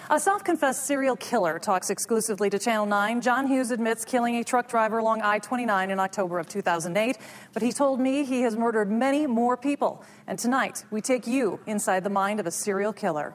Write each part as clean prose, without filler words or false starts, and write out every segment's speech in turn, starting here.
A self-confessed serial killer talks exclusively to Channel 9. John Hughes admits killing a truck driver along I-29 in October of 2008, but he told me he has murdered many more people. And tonight, we take you inside the mind of a serial killer.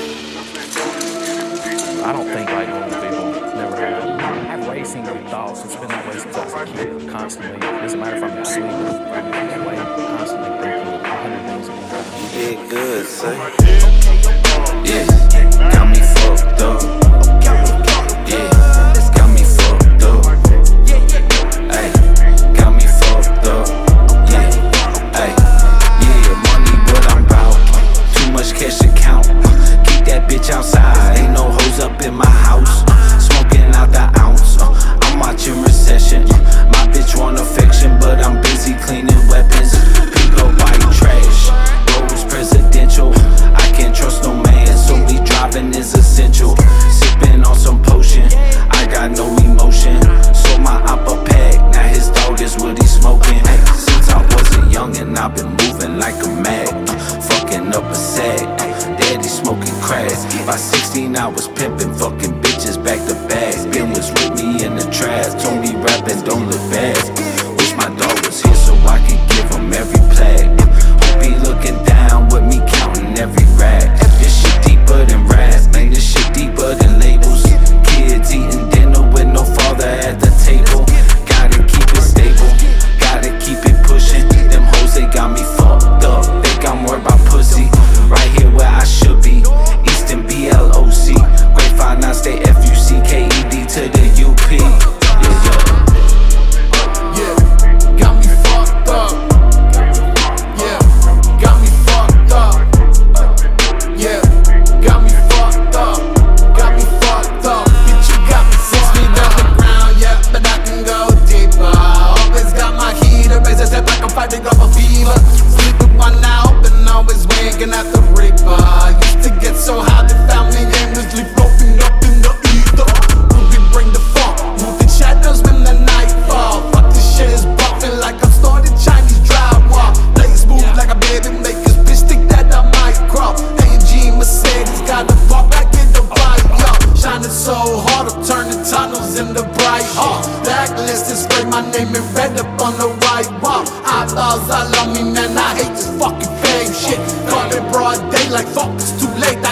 I don't think like normal people. Never have. I have racing thoughts. It's been that way since I was a kid. Constantly. Doesn't matter if I'm asleep. I'm that way. Constantly thinking 100 things at one time. You did good, son. Yeah, got me fucked up. Yeah, got me fucked up. Ay, got me fucked up. Yeah, ay, yeah, money what I'm bout. Too much cash to count. Keep that bitch outside. Ain't no hoes up in my house. Smoking out the ounce. I'm watching Recession. My bitch want affection, but I'm busy cleaning weapons. Pick up white trash. Rose presidential. I can't trust no man, so me driving is essential. Sipping on some potion. I got no emotion. So my oppa pack. Now his dog is what he's smoking. Since I was a youngin', I've been moving like a mag. Fucking up a sack. Daddy smoking crack. By 16 I was pimping, fucking bitches back to back. Ben was with me in the trash, told me rapping don't look bad. Wish my dog was here so I could give him every plaque. Hope he looking down with me counting every rag. This shit deeper than rap, man, this shit deeper than labels. Kids eating dinner with no father at the table. Gotta keep it stable, gotta keep it pushing. Them hoes, they got me fucked up, think I'm worried about pussy. Right here where I should be, Easton BLOC. Grapevine, I stay FUCKED to the UP. Yeah, got me fucked up. Yeah, got me fucked up. Yeah, got me fucked up. Got me fucked up. Bitch, you got me 6 feet on the ground, yeah, but I can go deeper. Always got my heater, raise a step like I'm fighting off a fever. Sleep with one eye open, always winking at the reaper. Used to get so high, they found me aimlessly floating up in the ether. Movie bring the funk, moving shadows when the night fall. Fuck this shit is buffing like I'm starting Chinese drywall. Play smooth like a baby, make this bitch think that I might crawl. AMG Mercedes got the fuck back in the bike, yo. Shining so hard, I'm turning tunnels into bright hall. Blacklist and spray my name in red up on the white wall. Eyeballs, I love me, man, I hate this fucking fame shit. Caught in broad daylight, fuck, it's too late.